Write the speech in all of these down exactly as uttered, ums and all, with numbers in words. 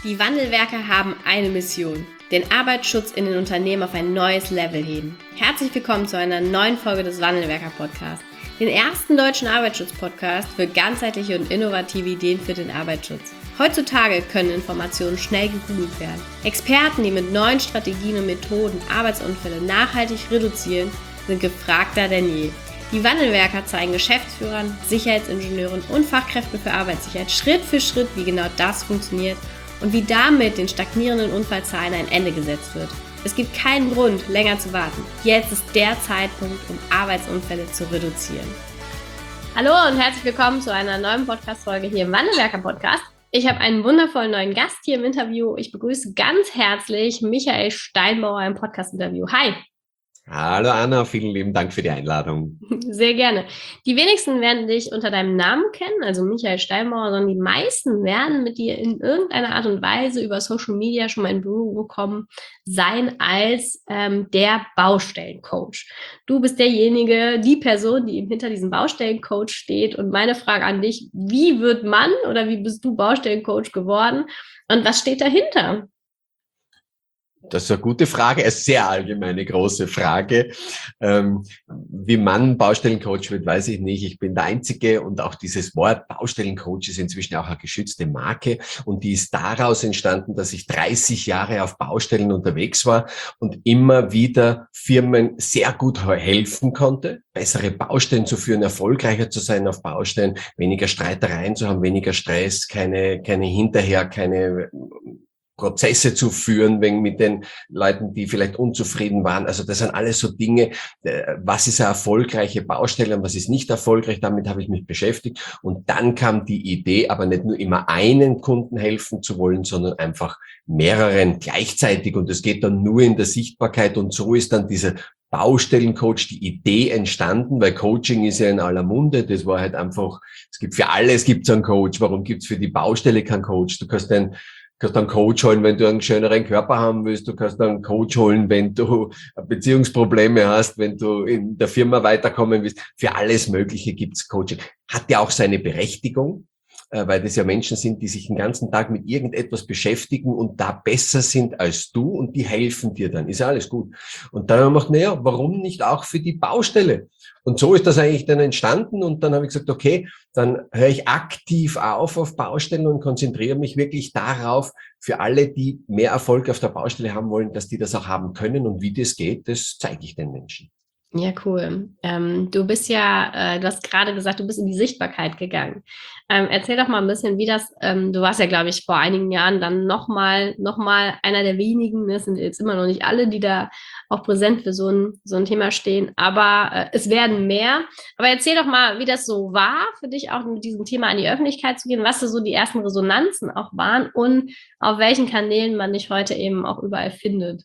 Die Wandelwerker haben eine Mission: den Arbeitsschutz in den Unternehmen auf ein neues Level heben. Herzlich willkommen zu einer neuen Folge des Wandelwerker-Podcasts, den ersten deutschen Arbeitsschutz-Podcast für ganzheitliche und innovative Ideen für den Arbeitsschutz. Heutzutage können Informationen schnell gegoogelt werden. Experten, die mit neuen Strategien und Methoden Arbeitsunfälle nachhaltig reduzieren, sind gefragter denn je. Die Wandelwerker zeigen Geschäftsführern, Sicherheitsingenieuren und Fachkräften für Arbeitssicherheit Schritt für Schritt, wie genau das funktioniert und wie damit den stagnierenden Unfallzahlen ein Ende gesetzt wird. Es gibt keinen Grund, länger zu warten. Jetzt ist der Zeitpunkt, um Arbeitsunfälle zu reduzieren. Hallo und herzlich willkommen zu einer neuen Podcast-Folge hier im Wandelwerker-Podcast. Ich habe einen wundervollen neuen Gast hier im Interview. Ich begrüße ganz herzlich Michael Steinbauer im Podcast-Interview. Hi! Hallo Anna, vielen lieben Dank für die Einladung. Sehr gerne. Die wenigsten werden dich unter deinem Namen kennen, also Michael Steinbauer, sondern die meisten werden mit dir in irgendeiner Art und Weise über Social Media schon mal in Berührung gekommen sein als ähm, der Baustellencoach. Du bist derjenige, die Person, die eben hinter diesem Baustellencoach steht. Und meine Frage an dich: Wie wird man oder wie bist du Baustellencoach geworden und was steht dahinter? Das ist eine gute Frage, eine sehr allgemeine, große Frage. Ähm, wie man Baustellencoach wird, weiß ich nicht. Ich bin der Einzige, und auch dieses Wort Baustellencoach ist inzwischen auch eine geschützte Marke, und die ist daraus entstanden, dass ich dreißig Jahre auf Baustellen unterwegs war und immer wieder Firmen sehr gut helfen konnte, bessere Baustellen zu führen, erfolgreicher zu sein auf Baustellen, weniger Streitereien zu haben, weniger Stress, keine, keine hinterher, keine Prozesse zu führen, wegen mit den Leuten, die vielleicht unzufrieden waren. Also das sind alles so Dinge, was ist eine erfolgreiche Baustelle und was ist nicht erfolgreich, damit habe ich mich beschäftigt. Und dann kam die Idee, aber nicht nur immer einen Kunden helfen zu wollen, sondern einfach mehreren gleichzeitig, und das geht dann nur in der Sichtbarkeit, und so ist dann dieser Baustellencoach, die Idee entstanden, weil Coaching ist ja in aller Munde. Das war halt einfach, es gibt für alles gibt's einen Coach. Warum gibt's für die Baustelle keinen Coach? Du kannst einen Du kannst einen Coach holen, wenn du einen schöneren Körper haben willst. Du kannst einen Coach holen, wenn du Beziehungsprobleme hast, wenn du in der Firma weiterkommen willst. Für alles Mögliche gibt's Coaching. Hat ja auch seine Berechtigung, weil das ja Menschen sind, die sich den ganzen Tag mit irgendetwas beschäftigen und da besser sind als du, und die helfen dir dann. Ist ja alles gut. Und dann haben wir gedacht, naja, warum nicht auch für die Baustelle? Und so ist das eigentlich dann entstanden, und dann habe ich gesagt, okay, dann höre ich aktiv auf auf Baustellen und konzentriere mich wirklich darauf, für alle, die mehr Erfolg auf der Baustelle haben wollen, dass die das auch haben können, und wie das geht, das zeige ich den Menschen. Ja, cool. Ähm, du bist ja, äh, du hast gerade gesagt, du bist in die Sichtbarkeit gegangen. Ähm, erzähl doch mal ein bisschen, wie das, ähm, du warst ja, glaube ich, vor einigen Jahren dann nochmal, noch mal einer der wenigen, es sind jetzt immer noch nicht alle, die da auch präsent für so ein, so ein Thema stehen, aber äh, es werden mehr. Aber erzähl doch mal, wie das so war für dich, auch mit diesem Thema an die Öffentlichkeit zu gehen, was so die ersten Resonanzen auch waren und auf welchen Kanälen man dich heute eben auch überall findet.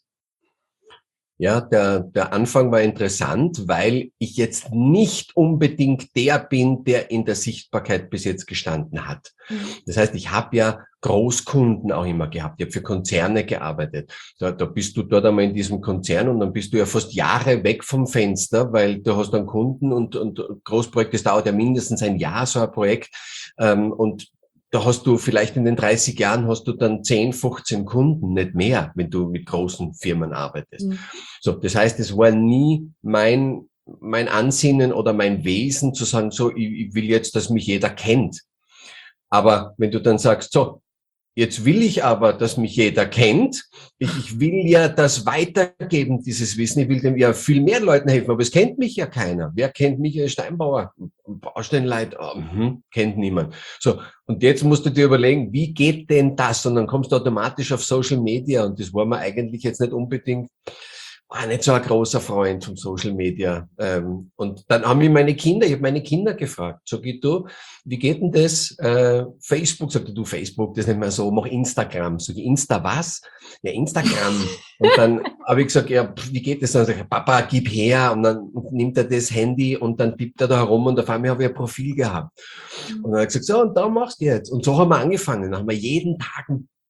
Ja, der, der Anfang war interessant, weil ich jetzt nicht unbedingt der bin, der in der Sichtbarkeit bis jetzt gestanden hat. Das heißt, ich habe ja Großkunden auch immer gehabt. Ich habe für Konzerne gearbeitet. Da, da bist du dort einmal in diesem Konzern, und dann bist du ja fast Jahre weg vom Fenster, weil du hast einen Kunden, und, und Großprojekt, das dauert ja mindestens ein Jahr, so ein Projekt. Ähm, und da hast du vielleicht in den dreißig Jahren hast du dann zehn, fünfzehn Kunden, nicht mehr, wenn du mit großen Firmen arbeitest. Mhm. So, das heißt, es war nie mein, mein Ansinnen oder mein Wesen zu sagen, so, ich, ich will jetzt, dass mich jeder kennt. Aber wenn du dann sagst, so, jetzt will ich aber, dass mich jeder kennt. Ich, ich will ja das weitergeben, dieses Wissen. Ich will dem ja viel mehr Leuten helfen, aber es kennt mich ja keiner. Wer kennt Michael Steinbauer? Baustellenleit, oh, hm, kennt niemand. So, und jetzt musst du dir überlegen, wie geht denn das? Und dann kommst du automatisch auf Social Media, und das war mir eigentlich jetzt nicht unbedingt, war nicht so ein großer Freund von Social Media. Ähm, und dann haben mich meine Kinder, ich habe meine Kinder gefragt, sag ich, du, wie geht denn das? Äh, Facebook, sagte du, Facebook, das ist nicht mehr so, mach Instagram. Sag ich, Insta was? Ja, Instagram. Und dann habe ich gesagt, ja, wie geht das? Dann sag ich, Papa, gib her. Und dann nimmt er das Handy und dann piept er da herum, und auf einmal habe ich ein Profil gehabt. Und dann habe ich gesagt, so, und da machst du jetzt. Und so haben wir angefangen. Dann haben wir jeden Tag ein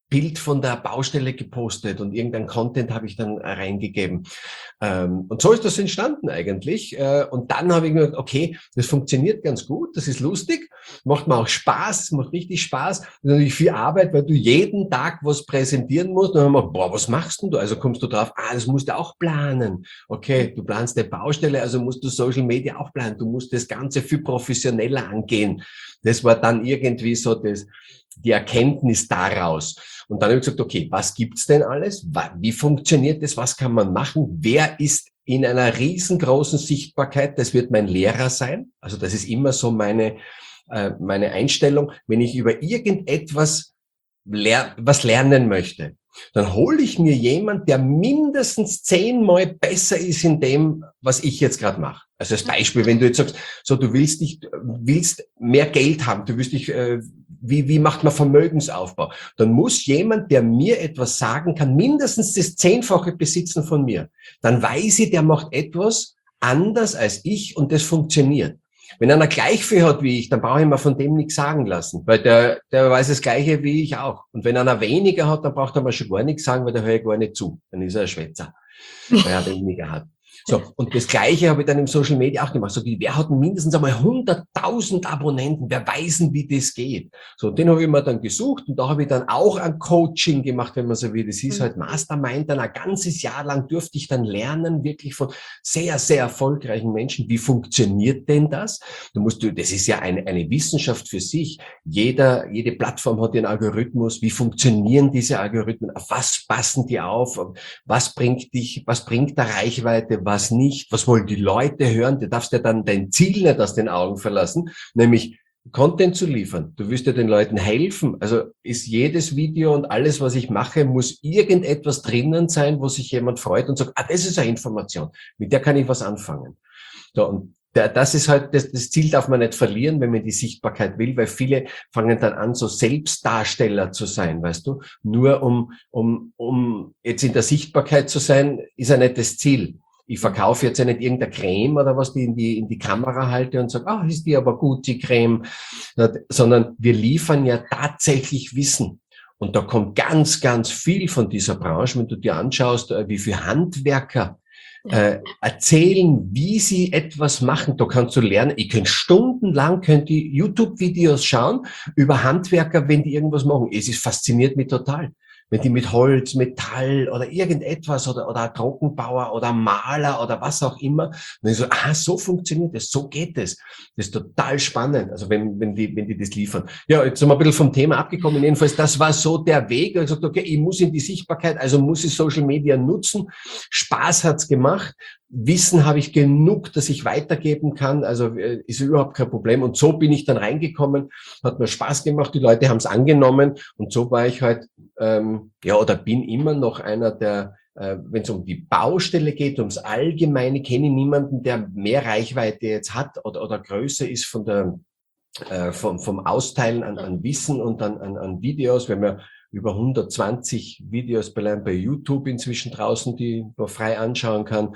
Bild von der Baustelle gepostet und irgendein Content habe ich dann reingegeben. Ähm, und so ist das entstanden eigentlich. Äh, und dann habe ich mir gedacht, okay, das funktioniert ganz gut, das ist lustig, macht mir auch Spaß, macht richtig Spaß. Das ist natürlich viel Arbeit, weil du jeden Tag was präsentieren musst. Und dann haben wir, boah, was machst denn du? Also kommst du drauf, ah, das musst du auch planen. Okay, du planst eine Baustelle, also musst du Social Media auch planen. Du musst das Ganze viel professioneller angehen. Das war dann irgendwie so das, die Erkenntnis daraus. Und dann habe ich gesagt, okay, was gibt's denn alles? Wie funktioniert das? Was kann man machen? Wer ist in einer riesengroßen Sichtbarkeit? Das wird mein Lehrer sein. Also das ist immer so meine, äh, meine Einstellung. Wenn ich über irgendetwas ler- was lernen möchte, dann hole ich mir jemand, der mindestens zehnmal besser ist in dem, was ich jetzt gerade mache. Also als Beispiel, wenn du jetzt sagst, so du willst dich, willst mehr Geld haben, du willst dich, äh, wie wie macht man Vermögensaufbau? Dann muss jemand, der mir etwas sagen kann, mindestens das Zehnfache besitzen von mir. Dann weiß ich, der macht etwas anders als ich und das funktioniert. Wenn einer gleich viel hat wie ich, dann brauche ich mir von dem nichts sagen lassen, weil der, der weiß das Gleiche wie ich auch. Und wenn einer weniger hat, dann braucht er mir schon gar nichts sagen, weil der höre ich gar nicht zu. Dann ist er ein Schwätzer, weil er weniger hat. So, und das Gleiche habe ich dann im Social Media auch gemacht. So, wer hat mindestens einmal hunderttausend Abonnenten? Wer weiß denn, wie das geht? So, den habe ich mir dann gesucht und da habe ich dann auch ein Coaching gemacht, wenn man so will. Das hieß halt Mastermind. Dann ein ganzes Jahr lang durfte ich dann lernen, wirklich von sehr, sehr erfolgreichen Menschen. Wie funktioniert denn das? Du musst, du, das ist ja eine, eine Wissenschaft für sich. Jeder, jede Plattform hat ihren Algorithmus. Wie funktionieren diese Algorithmen? Auf was passen die auf? Was bringt dich, was bringt da Reichweite? Was nicht, was wollen die Leute hören, du darfst ja dann dein Ziel nicht aus den Augen verlassen, nämlich Content zu liefern. Du wirst ja den Leuten helfen. Also ist jedes Video und alles, was ich mache, muss irgendetwas drinnen sein, wo sich jemand freut und sagt, ah, das ist eine Information, mit der kann ich was anfangen. So, und das ist halt, das, das Ziel darf man nicht verlieren, wenn man die Sichtbarkeit will, weil viele fangen dann an, so Selbstdarsteller zu sein, weißt du? Nur um, um, um jetzt in der Sichtbarkeit zu sein, ist ja nicht das Ziel. Ich verkaufe jetzt ja nicht irgendeine Creme oder was, die in die, in die Kamera halte und sage, ah, ist die aber gut, die Creme, sondern wir liefern ja tatsächlich Wissen. Und da kommt ganz, ganz viel von dieser Branche, wenn du dir anschaust, wie viele Handwerker äh, erzählen, wie sie etwas machen. Da kannst du lernen. Ich könnte stundenlang könnt die YouTube-Videos schauen über Handwerker, wenn die irgendwas machen. Es ist fasziniert mich total. Wenn die mit Holz, Metall oder irgendetwas oder, oder ein Trockenbauer oder ein Maler oder was auch immer, dann so, ah, so funktioniert das, so geht es. Das ist total spannend, also wenn, wenn die, wenn die das liefern. Ja, jetzt sind wir ein bisschen vom Thema abgekommen. Jedenfalls, das war so der Weg. Ich habe gesagt, okay, ich muss in die Sichtbarkeit, also muss ich Social Media nutzen. Spaß hat's gemacht. Wissen habe ich genug, dass ich weitergeben kann, also ist überhaupt kein Problem. Und so bin ich dann reingekommen, hat mir Spaß gemacht, die Leute haben es angenommen und so war ich halt, ähm, ja, oder bin immer noch einer der, äh, wenn es um die Baustelle geht, ums Allgemeine, kenne ich niemanden, der mehr Reichweite jetzt hat oder, oder größer ist von der, äh, vom, vom Austeilen an, an Wissen und an, an, an Videos. Wir haben ja über hundertzwanzig Videos bei, bei YouTube inzwischen draußen, die man frei anschauen kann.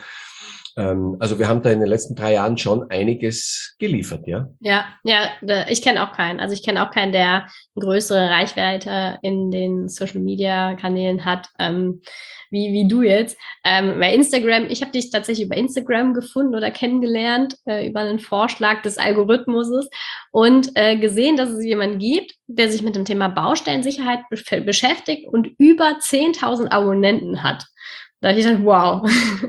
Ähm, also wir haben da in den letzten drei Jahren schon einiges geliefert, ja? Ja, ja, ich kenne auch keinen. Also ich kenne auch keinen, der eine größere Reichweite in den Social-Media-Kanälen hat, ähm, wie, wie du jetzt. Ähm, bei Instagram, ich habe dich tatsächlich über Instagram gefunden oder kennengelernt, äh, über einen Vorschlag des Algorithmuses und äh, gesehen, dass es jemanden gibt, der sich mit dem Thema Baustellensicherheit be- beschäftigt und über zehntausend Abonnenten hat. Da habe ich gedacht, wow,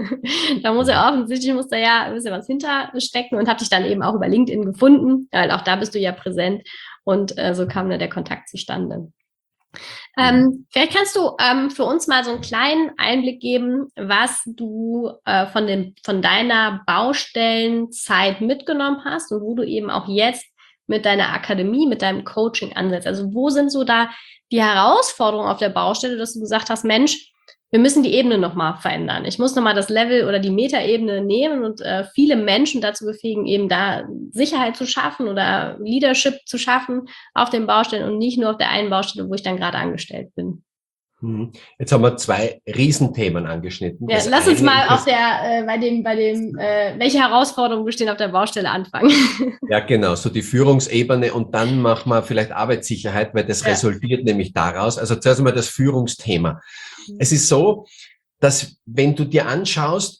da muss ja offensichtlich, muss da ja ein bisschen was hinterstecken und habe dich dann eben auch über LinkedIn gefunden, weil auch da bist du ja präsent und äh, so kam dann der Kontakt zustande. Ähm, vielleicht kannst du ähm, für uns mal so einen kleinen Einblick geben, was du äh, von, dem, von deiner Baustellenzeit mitgenommen hast und wo du eben auch jetzt mit deiner Akademie, mit deinem Coaching ansetzt. Also wo sind so da die Herausforderungen auf der Baustelle, dass du gesagt hast, Mensch, wir müssen die Ebene nochmal verändern. Ich muss nochmal das Level oder die Metaebene nehmen und äh, viele Menschen dazu befähigen, eben da Sicherheit zu schaffen oder Leadership zu schaffen auf den Baustellen und nicht nur auf der einen Baustelle, wo ich dann gerade angestellt bin. Jetzt haben wir zwei Riesenthemen angeschnitten. Ja, lass uns mal auf der, äh, bei dem, bei dem, äh, welche Herausforderungen bestehen auf der Baustelle anfangen. Ja, genau, so die Führungsebene und dann machen wir vielleicht Arbeitssicherheit, weil das ja. resultiert nämlich daraus. Also zuerst einmal das Führungsthema. Mhm. Es ist so, dass wenn du dir anschaust,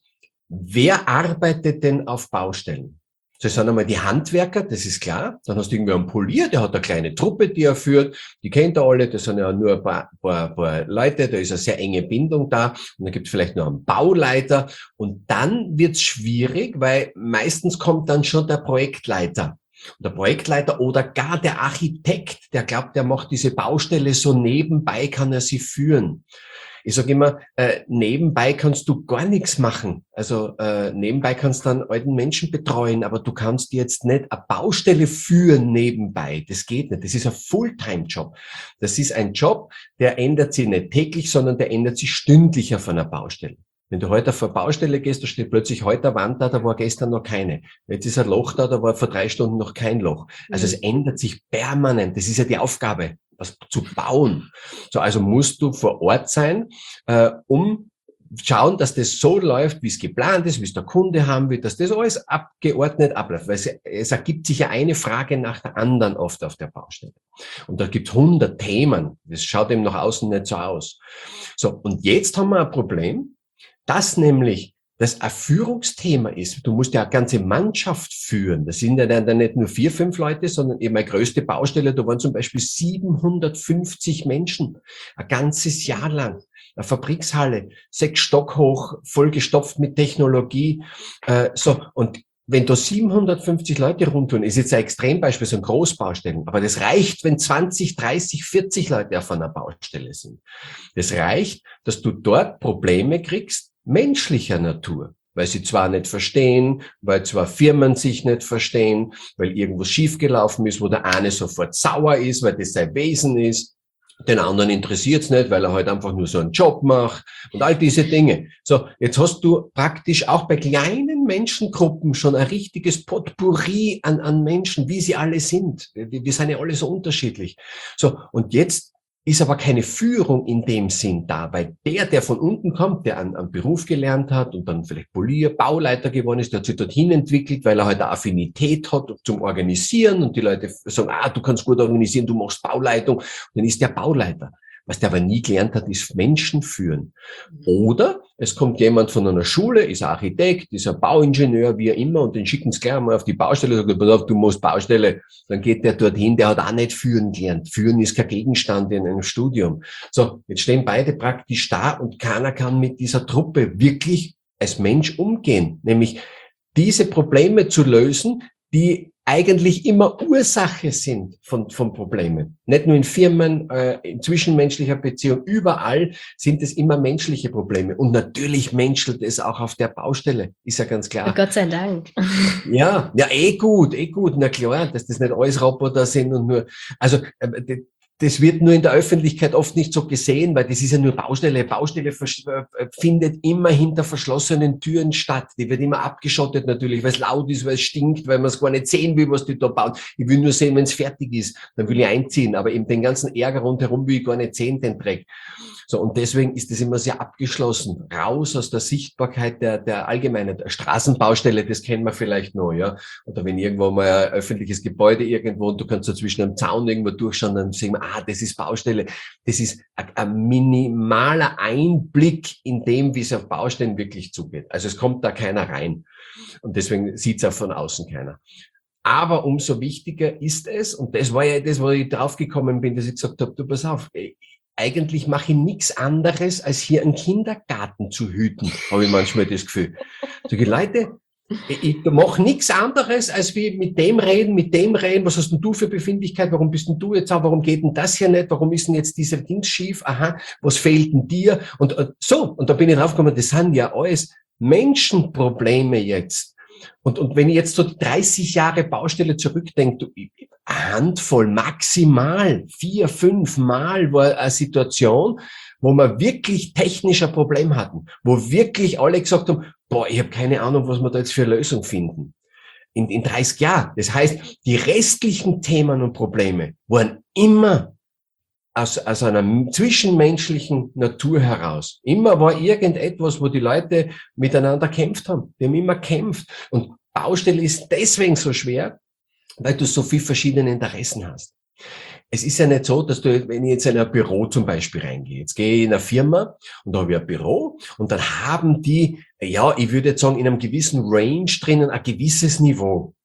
wer arbeitet denn auf Baustellen? Das sind einmal die Handwerker, das ist klar. Dann hast du irgendwie einen Polier, der hat eine kleine Truppe, die er führt. Die kennt er alle, das sind ja nur ein paar, paar, paar Leute, da ist eine sehr enge Bindung da. Und dann gibt es vielleicht noch einen Bauleiter. Und dann wird's schwierig, weil meistens kommt dann schon der Projektleiter. Und der Projektleiter oder gar der Architekt, der glaubt, der macht diese Baustelle so nebenbei, kann er sie führen. Ich sage immer, äh, nebenbei kannst du gar nichts machen. Also äh, nebenbei kannst du dann alten Menschen betreuen, aber du kannst jetzt nicht eine Baustelle führen nebenbei. Das geht nicht. Das ist ein Fulltime-Job. Das ist ein Job, der ändert sich nicht täglich, sondern der ändert sich stündlich auf einer Baustelle. Wenn du heute auf eine Baustelle gehst, da steht plötzlich heute eine Wand da, da war gestern noch keine. Jetzt ist ein Loch da, da war vor drei Stunden noch kein Loch. Also es ändert sich permanent. Das ist ja die Aufgabe, was zu bauen. So, also musst du vor Ort sein, äh, um schauen, dass das so läuft, wie es geplant ist, wie es der Kunde haben will, dass das alles abgeordnet abläuft. Weil es, es ergibt sich ja eine Frage nach der anderen oft auf der Baustelle. Und da gibt es hundert Themen. Das schaut eben nach außen nicht so aus. So, und jetzt haben wir ein Problem, dass nämlich das ein Führungsthema ist. Du musst ja eine ganze Mannschaft führen. Das sind ja dann nicht nur vier, fünf Leute, sondern eben meine größte Baustelle, da waren zum Beispiel siebenhundertfünfzig Menschen. Ein ganzes Jahr lang. Eine Fabrikshalle, sechs Stock hoch, vollgestopft mit Technologie. Äh, so, und wenn da siebenhundertfünfzig Leute rumtun, ist jetzt ein Extrembeispiel, so ein Großbaustellen, aber das reicht, wenn zwanzig, dreißig, vierzig Leute auf einer Baustelle sind. Das reicht, dass du dort Probleme kriegst, menschlicher Natur, weil sie zwar nicht verstehen, weil zwar Firmen sich nicht verstehen, weil irgendwas schiefgelaufen ist, wo der eine sofort sauer ist, weil das sein Wesen ist, den anderen interessiert's nicht, weil er halt einfach nur so einen Job macht und all diese Dinge. So, jetzt hast du praktisch auch bei kleinen Menschengruppen schon ein richtiges Potpourri an, an Menschen, wie sie alle sind. Wir, wir sind ja alle so unterschiedlich. So, und jetzt ist aber keine Führung in dem Sinn da, weil der, der von unten kommt, der einen, einen Beruf gelernt hat und dann vielleicht Polier, Bauleiter geworden ist, der hat sich dorthin entwickelt, weil er halt eine Affinität hat zum Organisieren und die Leute sagen, ah, du kannst gut organisieren, du machst Bauleitung, und dann ist der Bauleiter. Was der aber nie gelernt hat, ist Menschen führen. Oder es kommt jemand von einer Schule, ist ein Architekt, ist ein Bauingenieur, wie immer, und den schicken sie gleich mal auf die Baustelle, sagt, pass auf, du musst Baustelle. Dann geht der dorthin, der hat auch nicht führen gelernt. Führen ist kein Gegenstand in einem Studium. So, jetzt stehen beide praktisch da und keiner kann mit dieser Truppe wirklich als Mensch umgehen. Nämlich diese Probleme zu lösen, die eigentlich immer Ursache sind von, von Problemen. Nicht nur in Firmen, äh, in zwischenmenschlicher Beziehung, überall sind es immer menschliche Probleme. Und natürlich menschelt es auch auf der Baustelle, ist ja ganz klar. Gott sei Dank. Ja, ja, eh gut, eh gut, na klar, dass das nicht alles Roboter sind und nur, also, äh, das wird nur in der Öffentlichkeit oft nicht so gesehen, weil das ist ja nur Baustelle. Baustelle findet immer hinter verschlossenen Türen statt. Die wird immer abgeschottet natürlich, weil es laut ist, weil es stinkt, weil man es gar nicht sehen will, was die da bauen. Ich will nur sehen, wenn es fertig ist. Dann will ich einziehen, aber eben den ganzen Ärger rundherum will ich gar nicht sehen, den Dreck. So, und deswegen ist das immer sehr abgeschlossen. Raus aus der Sichtbarkeit der, der allgemeinen der Straßenbaustelle, das kennen wir vielleicht noch, ja. Oder wenn irgendwo mal ein öffentliches Gebäude irgendwo und du kannst so zwischen einem Zaun irgendwo durchschauen, dann sehen wir, ah, das ist Baustelle. Das ist ein, ein minimaler Einblick in dem, wie es auf Baustellen wirklich zugeht. Also es kommt da keiner rein. Und deswegen sieht es auch von außen keiner. Aber umso wichtiger ist es, und das war ja das, wo ich draufgekommen bin, dass ich gesagt habe, du pass auf, eigentlich mache ich nichts anderes, als hier einen Kindergarten zu hüten, habe ich manchmal das Gefühl. Sag ich, Leute, ich mache nichts anderes, als wie mit dem reden, mit dem reden, was hast denn du für Befindlichkeit, warum bist denn du jetzt auch, warum geht denn das hier nicht, warum ist denn jetzt dieser Ding schief, aha, was fehlt denn dir? Und äh, so, und da bin ich draufgekommen, das sind ja alles Menschenprobleme jetzt. Und, und wenn ich jetzt so die dreißig Jahre Baustelle zurückdenke, eine Handvoll, maximal vier, fünf Mal war eine Situation, wo wir wirklich technisch ein Problem hatten, wo wirklich alle gesagt haben, boah, ich habe keine Ahnung, was wir da jetzt für eine Lösung finden. In, in dreißig Jahren. Das heißt, die restlichen Themen und Probleme waren immer aus, aus einer zwischenmenschlichen Natur heraus. Immer war irgendetwas, wo die Leute miteinander kämpft haben. Die haben immer kämpft. Und Baustelle ist deswegen so schwer, weil du so viele verschiedene Interessen hast. Es ist ja nicht so, dass du, wenn ich jetzt in ein Büro zum Beispiel reingehe, jetzt gehe ich in eine Firma und da habe ich ein Büro und dann haben die, ja, ich würde jetzt sagen, in einem gewissen Range drinnen ein gewisses Niveau.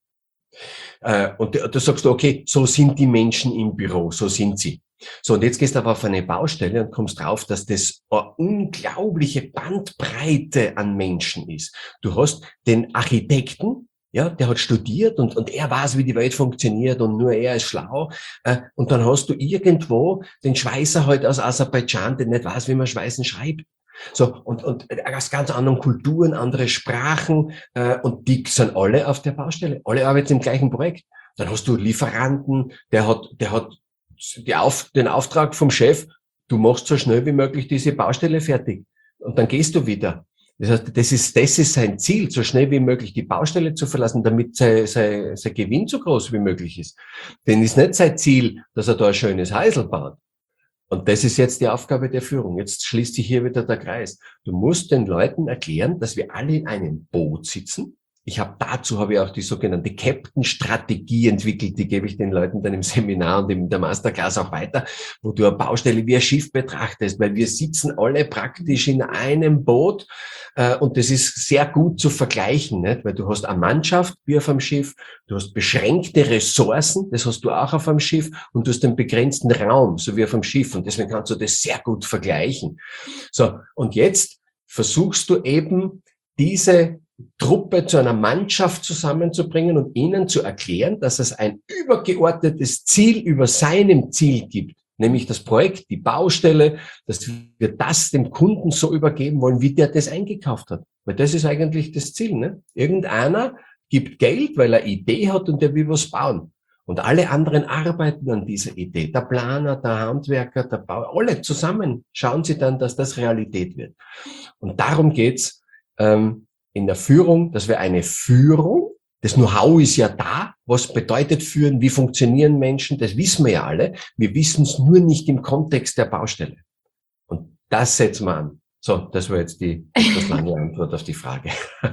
Und da sagst du, okay, so sind die Menschen im Büro, so sind sie. So, und jetzt gehst du aber auf eine Baustelle und kommst drauf, dass das eine unglaubliche Bandbreite an Menschen ist. Du hast den Architekten, ja, der hat studiert und, und er weiß, wie die Welt funktioniert und nur er ist schlau. Und dann hast du irgendwo den Schweißer halt aus Aserbaidschan, der nicht weiß, wie man Schweißen schreibt. So, und, und aus ganz anderen Kulturen, andere Sprachen, äh, und die sind alle auf der Baustelle. Alle arbeiten im gleichen Projekt. Dann hast du Lieferanten, der hat, der hat die Auf, den Auftrag vom Chef, du machst so schnell wie möglich diese Baustelle fertig. Und dann gehst du wieder. Das heißt, das ist, das ist sein Ziel, so schnell wie möglich die Baustelle zu verlassen, damit sein, sein, sein Gewinn so groß wie möglich ist. Denn ist nicht sein Ziel, dass er da ein schönes Häusl baut. Und das ist jetzt die Aufgabe der Führung. Jetzt schließt sich hier wieder der Kreis. Du musst den Leuten erklären, dass wir alle in einem Boot sitzen. Ich habe dazu habe ich auch die sogenannte Captain-Strategie entwickelt, die gebe ich den Leuten dann im Seminar und in der Masterclass auch weiter, wo du eine Baustelle wie ein Schiff betrachtest, weil wir sitzen alle praktisch in einem Boot, äh, und das ist sehr gut zu vergleichen, nicht? Weil du hast eine Mannschaft wie auf einem Schiff, du hast beschränkte Ressourcen, das hast du auch auf einem Schiff, und du hast einen begrenzten Raum, so wie auf einem Schiff, und deswegen kannst du das sehr gut vergleichen. So, und jetzt versuchst du eben diese Truppe zu einer Mannschaft zusammenzubringen und ihnen zu erklären, dass es ein übergeordnetes Ziel über seinem Ziel gibt, nämlich das Projekt, die Baustelle, dass wir das dem Kunden so übergeben wollen, wie der das eingekauft hat. Weil das ist eigentlich das Ziel, ne? Irgendeiner gibt Geld, weil er eine Idee hat und der will was bauen. Und alle anderen arbeiten an dieser Idee. Der Planer, der Handwerker, der Bauer, alle zusammen schauen sie dann, dass das Realität wird. Und darum geht's, ähm, in der Führung, dass wir eine Führung, das Know-how ist ja da, was bedeutet führen, wie funktionieren Menschen, das wissen wir ja alle, wir wissen es nur nicht im Kontext der Baustelle. Und das setzen wir an. So, das war jetzt die etwas lange Antwort auf die Frage.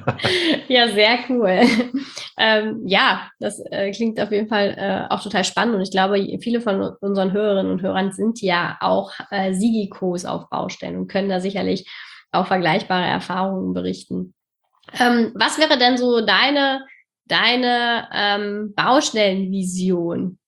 Ja, sehr cool. Ähm, ja, das äh, klingt auf jeden Fall äh, auch total spannend, und ich glaube, viele von unseren Hörerinnen und Hörern sind ja auch äh, Sigikos auf Baustellen und können da sicherlich auch vergleichbare Erfahrungen berichten. Ähm, was wäre denn so deine, deine ähm, Baustellenvision?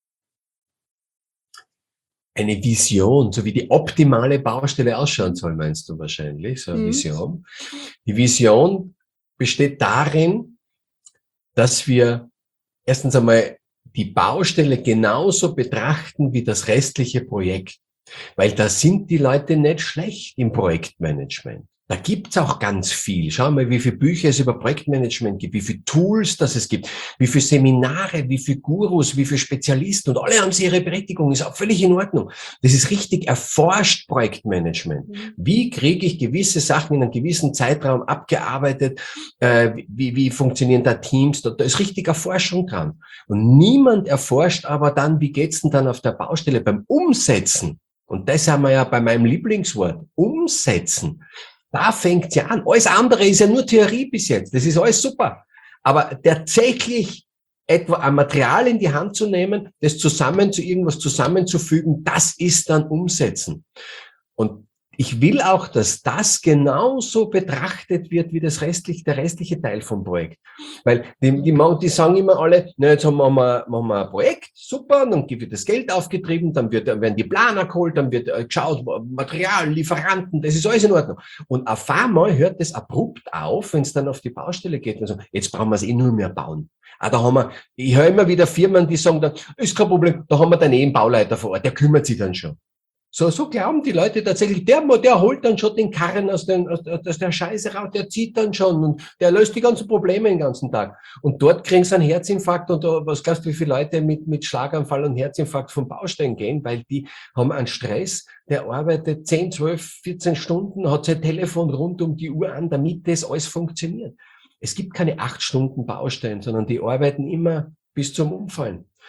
Eine Vision, so wie die optimale Baustelle ausschauen soll, meinst du wahrscheinlich, so eine mhm. Vision. Die Vision besteht darin, dass wir erstens einmal die Baustelle genauso betrachten wie das restliche Projekt. Weil da sind die Leute nicht schlecht im Projektmanagement. Da gibt's auch ganz viel. Schau mal, wie viele Bücher es über Projektmanagement gibt, wie viele Tools das es gibt, wie viele Seminare, wie viele Gurus, wie viele Spezialisten, und alle haben sie ihre Berechtigung, ist auch völlig in Ordnung. Das ist richtig erforscht, Projektmanagement. Wie kriege ich gewisse Sachen in einem gewissen Zeitraum abgearbeitet, äh, wie, wie funktionieren da Teams, da, da ist richtig Erforschung dran. Und niemand erforscht aber dann, wie geht's denn dann auf der Baustelle beim Umsetzen? Und das haben wir ja bei meinem Lieblingswort, umsetzen. Da fängt's ja an. Alles andere ist ja nur Theorie bis jetzt. Das ist alles super. Aber tatsächlich etwa ein Material in die Hand zu nehmen, das zusammen zu irgendwas zusammenzufügen, das ist dann Umsetzen. Und ich will auch, dass das genauso betrachtet wird wie das restliche, der restliche Teil vom Projekt. Weil die, die, die sagen immer alle, na, jetzt haben wir, machen wir ein Projekt, super, dann wird das Geld aufgetrieben, dann wird, werden die Planer geholt, dann wird geschaut, Material, Lieferanten, das ist alles in Ordnung. Und auf einmal hört das abrupt auf, wenn es dann auf die Baustelle geht. Also, jetzt brauchen wir es eh nur mehr bauen. Ah, da haben wir, ich höre immer wieder Firmen, die sagen dann, ist kein Problem, da haben wir dann eh einen Bauleiter vor Ort, der kümmert sich dann schon. So, so glauben die Leute tatsächlich, der, der holt dann schon den Karren aus, den, aus, aus der Scheiße raus, der zieht dann schon und der löst die ganzen Probleme den ganzen Tag. Und dort kriegen sie einen Herzinfarkt, und was glaubst du, wie viele Leute mit, mit Schlaganfall und Herzinfarkt vom Baustein gehen, weil die haben einen Stress, der arbeitet zehn, zwölf, vierzehn Stunden, hat sein Telefon rund um die Uhr an, damit das alles funktioniert. Es gibt keine acht Stunden Baustein, sondern die arbeiten immer bis zum Umfallen.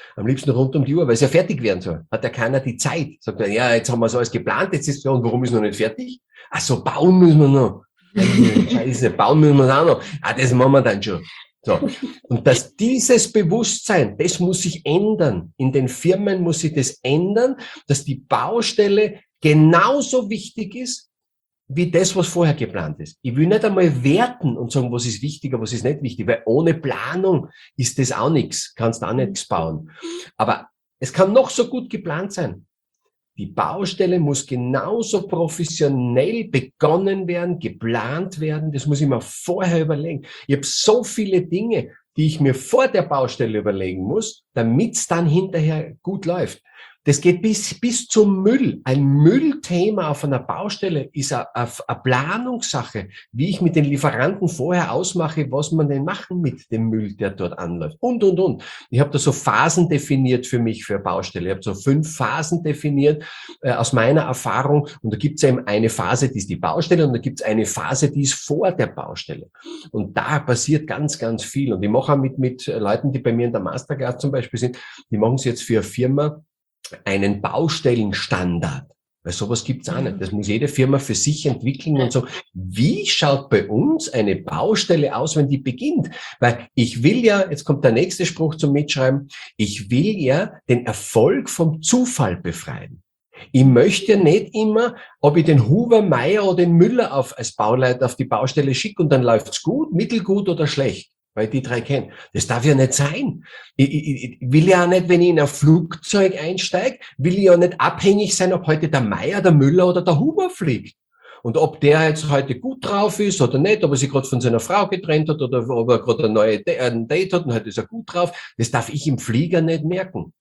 Am liebsten rund um die Uhr, weil es ja fertig werden soll. Hat ja keiner die Zeit. Sagt er, ja, jetzt haben wir so alles geplant, jetzt ist es ja, und warum ist noch nicht fertig? Ach so, bauen müssen wir noch. Scheiße, bauen müssen wir auch noch. Ah, das machen wir dann schon. So. Und dass dieses Bewusstsein, das muss sich ändern. In den Firmen muss sich das ändern, dass die Baustelle genauso wichtig ist, wie das, was vorher geplant ist. Ich will nicht einmal werten und sagen, was ist wichtiger, was ist nicht wichtig, weil ohne Planung ist das auch nichts, kannst auch nichts bauen. Aber es kann noch so gut geplant sein. Die Baustelle muss genauso professionell begonnen werden, geplant werden. Das muss ich mir vorher überlegen. Ich habe so viele Dinge, die ich mir vor der Baustelle überlegen muss, damit es dann hinterher gut läuft. Das geht bis, bis zum Müll. Ein Müllthema auf einer Baustelle ist eine, eine, eine Planungssache, wie ich mit den Lieferanten vorher ausmache, was man denn machen mit dem Müll, der dort anläuft. Und, und, und. Ich habe da so Phasen definiert für mich, für eine Baustelle. Ich habe so fünf Phasen definiert äh, aus meiner Erfahrung. Und da gibt es eben eine Phase, die ist die Baustelle, und da gibt es eine Phase, die ist vor der Baustelle. Und da passiert ganz, ganz viel. Und ich mache auch mit, mit Leuten, die bei mir in der Masterclass zum Beispiel sind, die machen es jetzt für eine Firma, einen Baustellenstandard. Weil sowas gibt's auch nicht. Das muss jede Firma für sich entwickeln und so. Wie schaut bei uns eine Baustelle aus, wenn die beginnt? Weil ich will ja, jetzt kommt der nächste Spruch zum Mitschreiben, ich will ja den Erfolg vom Zufall befreien. Ich möchte ja nicht immer, ob ich den Huber, Meier oder den Müller auf, als Bauleiter auf die Baustelle schicke und dann läuft's gut, mittelgut oder schlecht. Weil ich die drei kenne. Das darf ja nicht sein. Ich, ich, ich will ja auch nicht, wenn ich in ein Flugzeug einsteige, will ich ja nicht abhängig sein, ob heute der Meier, der Müller oder der Huber fliegt. Und ob der jetzt heute gut drauf ist oder nicht, ob er sich gerade von seiner Frau getrennt hat oder ob er gerade ein neues Date hat und heute ist er gut drauf, das darf ich im Flieger nicht merken.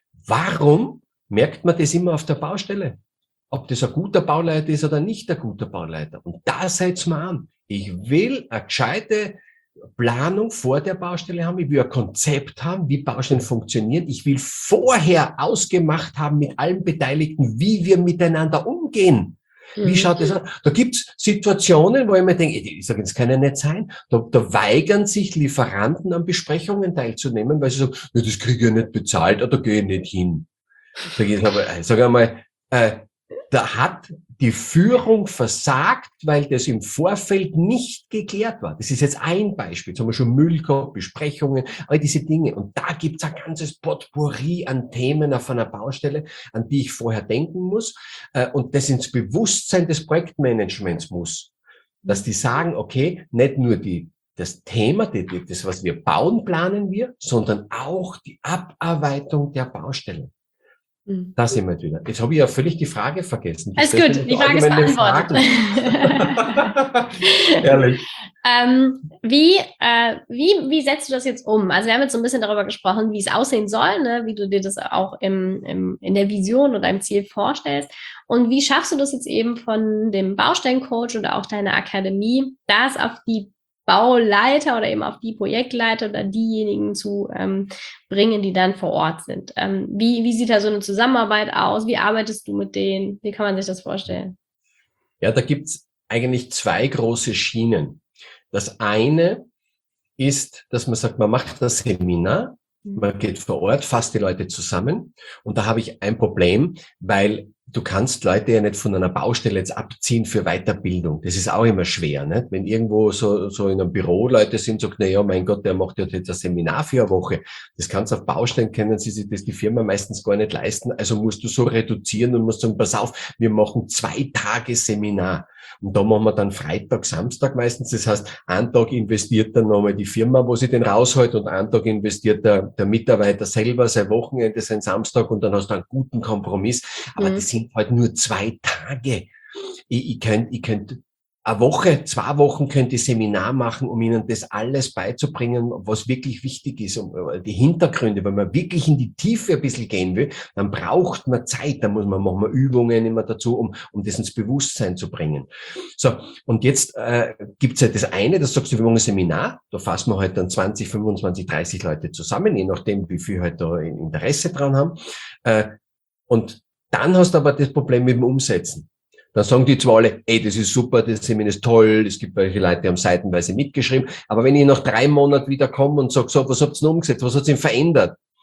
Warum merkt man das immer auf der Baustelle? Ob das ein guter Bauleiter ist oder nicht ein guter Bauleiter. Und da seid's mal an. Ich will eine gescheite Planung vor der Baustelle haben, ich will ein Konzept haben, wie Baustellen funktionieren. Ich will vorher ausgemacht haben mit allen Beteiligten, wie wir miteinander umgehen. Wie schaut das an? Da gibt's Situationen, wo ich mir denke, ich sage, das kann ja nicht sein. Da, da weigern sich Lieferanten an Besprechungen teilzunehmen, weil sie sagen, ja, das kriege ich ja nicht bezahlt, oder gehe ich nicht hin. Sag ich aber, sag einmal, äh, da hat die Führung versagt, weil das im Vorfeld nicht geklärt war. Das ist jetzt ein Beispiel. Jetzt haben wir schon Müll gehabt, Besprechungen, all diese Dinge. Und da gibt's ein ganzes Potpourri an Themen auf einer Baustelle, an die ich vorher denken muss. Und das ins Bewusstsein des Projektmanagements muss. Dass die sagen, okay, nicht nur die das Thema, das, was wir bauen, planen wir, sondern auch die Abarbeitung der Baustelle. Da sind wir wieder. Jetzt habe ich ja völlig die Frage vergessen. Alles gut, die Frage ist beantwortet. Ehrlich. ähm, wie, äh, wie, wie setzt du das jetzt um? Also wir haben jetzt so ein bisschen darüber gesprochen, wie es aussehen soll, ne? Wie du dir das auch im, im, in der Vision oder im Ziel vorstellst. Und wie schaffst du das jetzt eben von dem Baustellencoach oder auch deiner Akademie, das auf die Bauleiter oder eben auf die Projektleiter oder diejenigen zu ähm, bringen, die dann vor Ort sind. Ähm, wie, wie sieht da so eine Zusammenarbeit aus? Wie arbeitest du mit denen? Wie kann man sich das vorstellen? Ja, da gibt's eigentlich zwei große Schienen. Das eine ist, dass man sagt, man macht das Seminar, man geht vor Ort, fasst die Leute zusammen, und da habe ich ein Problem, weil du kannst Leute ja nicht von einer Baustelle jetzt abziehen für Weiterbildung. Das ist auch immer schwer, nicht? Wenn irgendwo so, so in einem Büro Leute sind, sagt, na ja, mein Gott, der macht ja jetzt ein Seminar für eine Woche. Das kannst du auf Baustellen, können sie sich das die Firma meistens gar nicht leisten. Also musst du so reduzieren und musst sagen, pass auf, wir machen zwei Tage Seminar. Und da machen wir dann Freitag, Samstag meistens. Das heißt, einen Tag investiert dann nochmal die Firma, wo sie den rausholt, und einen Tag investiert der, der Mitarbeiter selber sein Wochenende, sein Samstag, und dann hast du einen guten Kompromiss. Aber mhm. das sind halt nur zwei Tage. Ich, ich könnte, ich könnte eine Woche, zwei Wochen könnte ich Seminar machen, um ihnen das alles beizubringen, was wirklich wichtig ist, um die Hintergründe. Wenn man wirklich in die Tiefe ein bisschen gehen will, dann braucht man Zeit, dann muss man, machen wir Übungen immer dazu, um, um das ins Bewusstsein zu bringen. So, und jetzt äh, gibt's ja das eine, das sagst du, wir machen ein Seminar, da fassen wir halt dann zwanzig, fünfundzwanzig, dreißig Leute zusammen, je nachdem, wie viel halt da Interesse dran haben. Äh, und dann hast du aber das Problem mit dem Umsetzen. Dann sagen die zwar alle, ey, das ist super, das Seminar ist toll, es gibt welche Leute, die haben seitenweise mitgeschrieben, aber wenn ich nach drei Monaten wieder komme und sage, so, was habt ihr denn umgesetzt, was hat sich denn verändert?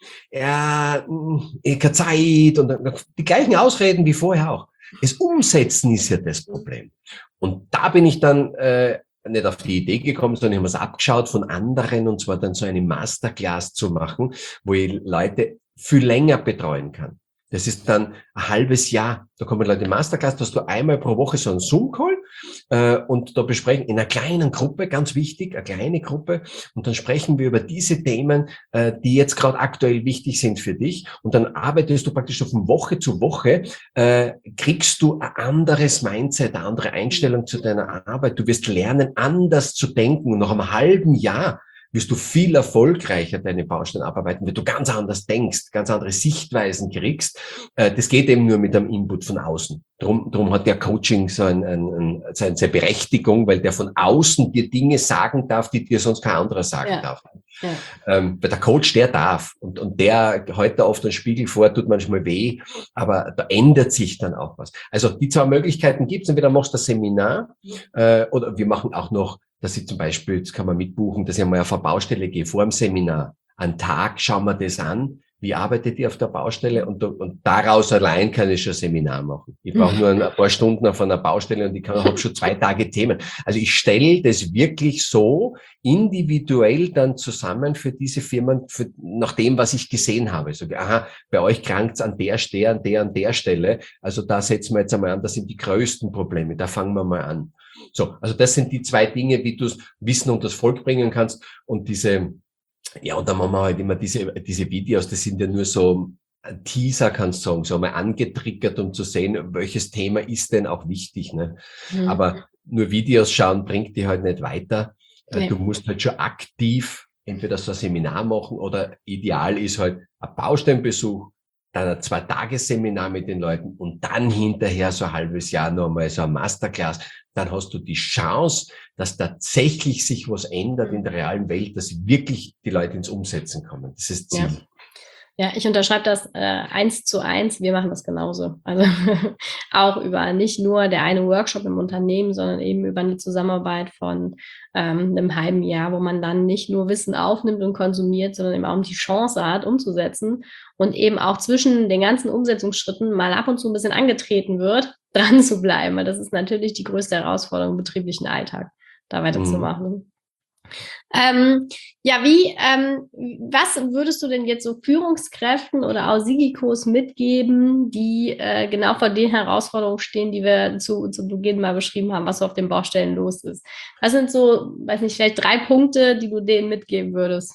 ja, ich keine Zeit und die gleichen Ausreden wie vorher auch. Das Umsetzen ist ja das Problem. Und da bin ich dann äh, nicht auf die Idee gekommen, sondern ich habe es abgeschaut von anderen, und zwar dann so eine Masterclass zu machen, wo ich Leute viel länger betreuen kann. Das ist dann ein halbes Jahr. Da kommen Leute in Masterclass, da hast du einmal pro Woche so einen Zoom-Call äh, und da besprechen in einer kleinen Gruppe, ganz wichtig, eine kleine Gruppe, und dann sprechen wir über diese Themen, äh, die jetzt gerade aktuell wichtig sind für dich, und dann arbeitest du praktisch so von Woche zu Woche, äh, kriegst du ein anderes Mindset, eine andere Einstellung zu deiner Arbeit. Du wirst lernen, anders zu denken, und nach einem halben Jahr wirst du viel erfolgreicher deine Baustellen abarbeiten, weil du ganz anders denkst, ganz andere Sichtweisen kriegst. Das geht eben nur mit einem Input von außen. Drum, drum hat der Coaching so ein, ein, ein, seine Berechtigung, weil der von außen dir Dinge sagen darf, die dir sonst kein anderer sagen ja. darf. Ja. Ähm, weil der Coach, der darf. Und, und der hält da oft einen Spiegel vor, tut manchmal weh, aber da ändert sich dann auch was. Also die zwei Möglichkeiten gibt's. Entweder machst du das Seminar äh, oder wir machen auch noch, dass ich zum Beispiel, das kann man mitbuchen, dass ich einmal auf eine Baustelle gehe, vor dem Seminar. Einen Tag schauen wir das an, wie arbeitet ihr auf der Baustelle, und, und daraus allein kann ich schon ein Seminar machen. Ich brauche nur ein paar Stunden auf einer Baustelle und ich kann, habe schon zwei Tage Themen. Also ich stelle das wirklich so individuell dann zusammen für diese Firmen, für, nach dem, was ich gesehen habe. So, aha, bei euch krankt's an der, der, an der, an der Stelle. Also da setzen wir jetzt einmal an, das sind die größten Probleme. Da fangen wir mal an. So, also das sind die zwei Dinge, wie du das Wissen und das Volk bringen kannst. Und diese, ja, und dann machen wir halt immer diese, diese Videos, das sind ja nur so ein Teaser, kannst du sagen, so mal angetriggert, um zu sehen, welches Thema ist denn auch wichtig, ne? Mhm. Aber nur Videos schauen bringt dich halt nicht weiter. Nee. Du musst halt schon aktiv entweder so ein Seminar machen, oder ideal ist halt ein Baustellenbesuch, dann ein Zwei-Tages-Seminar mit den Leuten und dann hinterher so ein halbes Jahr nochmal so ein Masterclass. Dann hast du die Chance, dass tatsächlich sich was ändert in der realen Welt, dass wirklich die Leute ins Umsetzen kommen. Das ist das Ziel. Ja. Ja, ich unterschreibe das äh, eins zu eins. Wir machen das genauso. Also auch über nicht nur der eine Workshop im Unternehmen, sondern eben über eine Zusammenarbeit von ähm, einem halben Jahr, wo man dann nicht nur Wissen aufnimmt und konsumiert, sondern eben auch die Chance hat, umzusetzen und eben auch zwischen den ganzen Umsetzungsschritten mal ab und zu ein bisschen angetreten wird, dran zu bleiben. Weil das ist natürlich die größte Herausforderung im betrieblichen Alltag, da weiterzumachen. Mhm. Ähm, ja, wie, ähm, was würdest du denn jetzt so Führungskräften oder auch Sigikos mitgeben, die äh, genau vor den Herausforderungen stehen, die wir zu, zu Beginn mal beschrieben haben, was so auf den Baustellen los ist? Was sind so, weiß nicht, vielleicht drei Punkte, die du denen mitgeben würdest?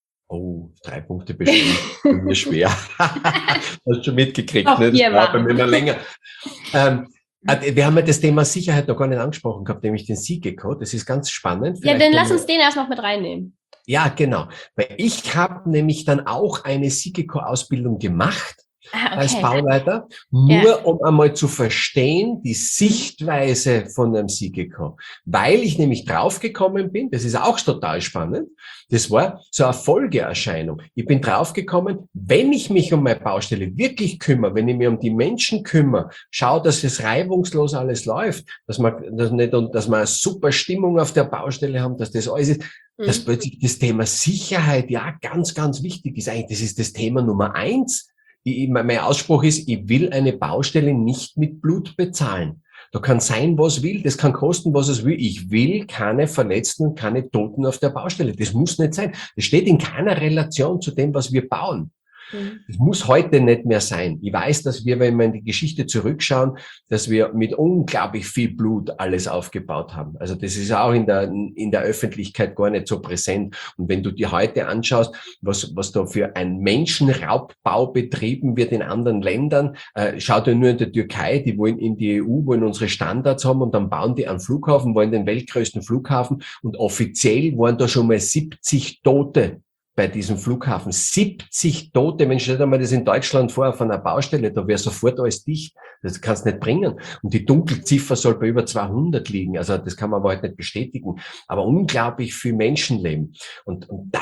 Oh, drei Punkte bestimmt. Für mich schwer. Hast du schon mitgekriegt, Auch ne? Das war bei mir immer länger. Ähm, Wir haben ja das Thema Sicherheit noch gar nicht angesprochen gehabt, nämlich den Sigiko. Das ist ganz spannend. Vielleicht ja, dann lass uns den erst noch mit reinnehmen. Ja, genau. Weil ich habe nämlich dann auch eine Sigiko-Ausbildung gemacht. Ah, okay. Als Bauleiter, nur ja. um einmal zu verstehen, die Sichtweise von einem Sigiko. Weil ich nämlich draufgekommen bin, das ist auch total spannend, das war so eine Folgeerscheinung. Ich bin draufgekommen, wenn ich mich um meine Baustelle wirklich kümmere, wenn ich mich um die Menschen kümmere, schaue, dass es reibungslos alles läuft, dass man, dass nicht, dass wir eine super Stimmung auf der Baustelle haben, dass das alles ist, mhm. dass plötzlich das Thema Sicherheit ja ganz, ganz wichtig ist. Eigentlich, das ist das Thema Nummer eins. Ich, mein Ausspruch ist, ich will eine Baustelle nicht mit Blut bezahlen. Da kann sein, was will, das kann kosten, was es will. Ich will keine Verletzten, keine Toten auf der Baustelle. Das muss nicht sein. Das steht in keiner Relation zu dem, was wir bauen. Das muss heute nicht mehr sein. Ich weiß, dass wir, wenn wir in die Geschichte zurückschauen, dass wir mit unglaublich viel Blut alles aufgebaut haben. Also das ist auch in der, in der Öffentlichkeit gar nicht so präsent. Und wenn du dir heute anschaust, was, was da für ein Menschenraubbau betrieben wird in anderen Ländern, äh, schau dir nur in der Türkei, die wollen in die E U, wollen unsere Standards haben und dann bauen die einen Flughafen, wollen den weltgrößten Flughafen und offiziell waren da schon mal siebzig Tote bei diesem Flughafen. siebzig Tote, wenn stell dir mal das in Deutschland vor, auf einer Baustelle, da wäre sofort alles dicht. Das kannst du nicht bringen. Und die Dunkelziffer soll bei über zweihundert liegen. Also das kann man aber halt nicht bestätigen. Aber unglaublich viel Menschenleben. Und, und das